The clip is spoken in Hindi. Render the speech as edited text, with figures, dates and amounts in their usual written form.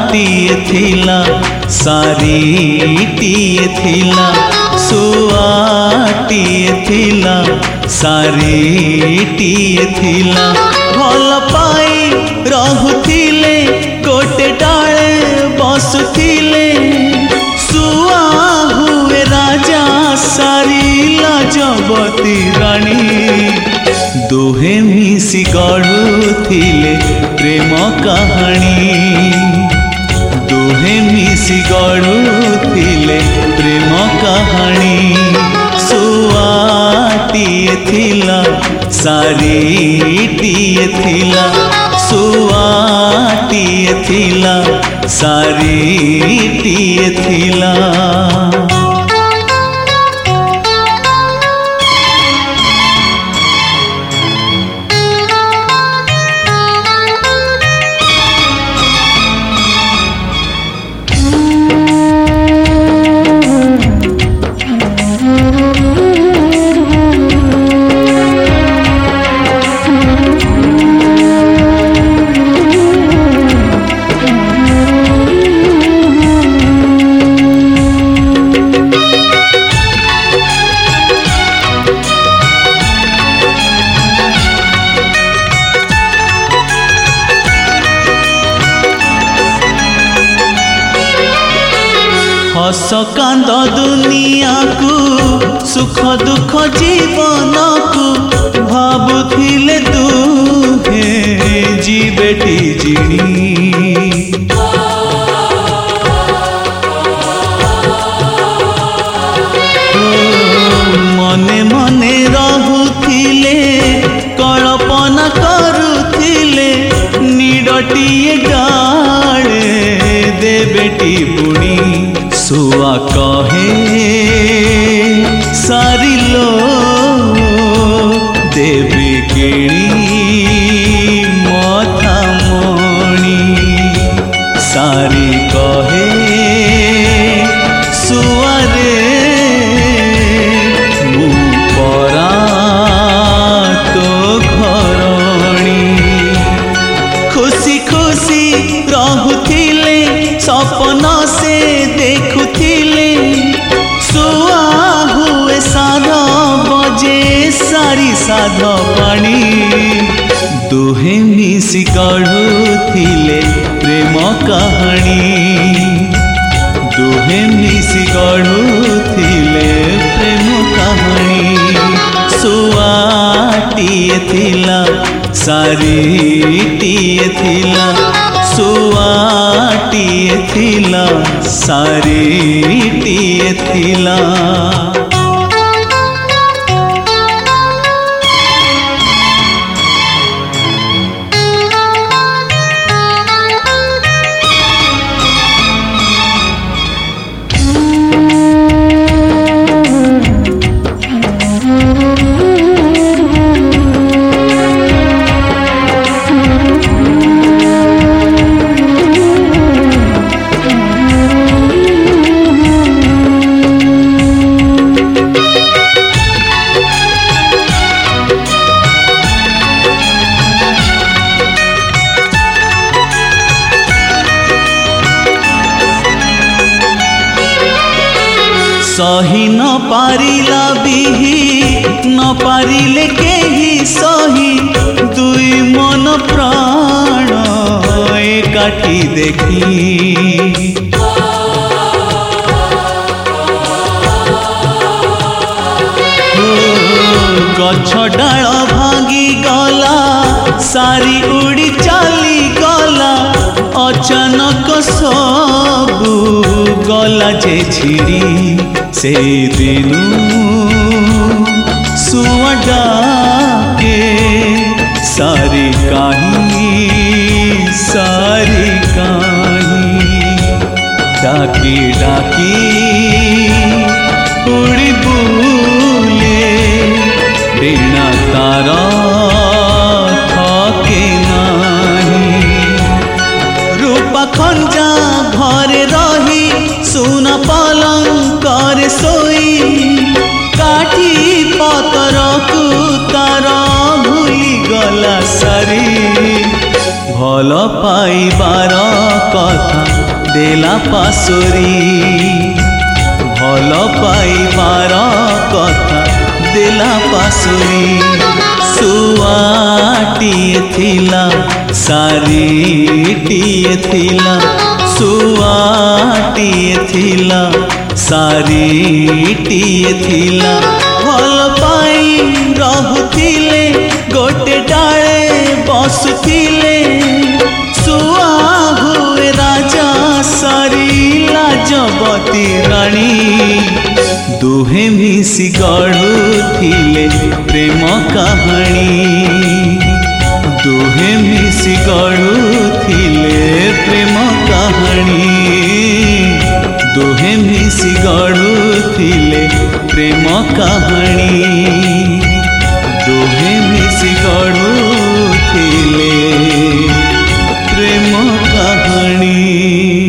थिला सारीटीए थिला सुआटीए थिला सारीटीए थिला भल पाई रहुथिले गोटे डाले बसुथिले सुआ हुए राजा सारी लाजवती रानी दोहे मिसी गढ़ुथिले प्रेम कहानी दोहे मिसी गढ़ुथिले प्रेम कहानी सुआटीए थिला सारीटीए थिला सुआटीए थिला सारीटीए थिला हस कांद दुनिया को सुख दुख जीवन को भाबुथिले दुहे जीवेटी जिणी मने मने रहुथिले कल्पना करुथिले निडटिए गाड़े देबेटी बुणी सुआ कहे सारी लो देवी केणी मथा मणि सारी कहे सुआरे मु परा तो घरणी खुशी खुशी रहुथिले सपना से देखुथिले सुआ हुए साध बजे सारी साध पानी दोहे मिसी गढ़ुथिले प्रेम कहानी दोहे मिसी गढ़ुथिले प्रेम कहानी सुआटीए थिला सारीटीए थिला सुआटीए थिला सारीटीए थिला सही न पारिला बिही न पारिले केही सही दुई मन प्राण एकाठी देखी गछ डाल भांगी गला सारी उड़ी चली गला अचानक सबू गला जे छिड़ी से दिनू सुआ डाके सारी कहानी डाकी डाकी उड़ी बुले बिना तारा थके नाही रूपा खंजा घरे रही सुना पलंकर सोई काठी पतर को तार भूली गला सारी भल पाइबार कथा देला पासोरी भल पाइबार कथा देला पासोरी सुआटिए थिला सारीटिए थिला सुआटिए थिला सारीटिए थिला भल पाई रहुथिले गोटे डाले बसुथिले सुआ हुए राजा सारी लाजवती रानी दुहे मिसी गढ़ुथिले प्रेम कहानी दुहे मिसी गढ़ुथिले प्रेम कहानी दुहे मिसी गढ़ुथिले प्रेम कहानी दुहे मिसी गढ़ुथिले प्रेम कहानी।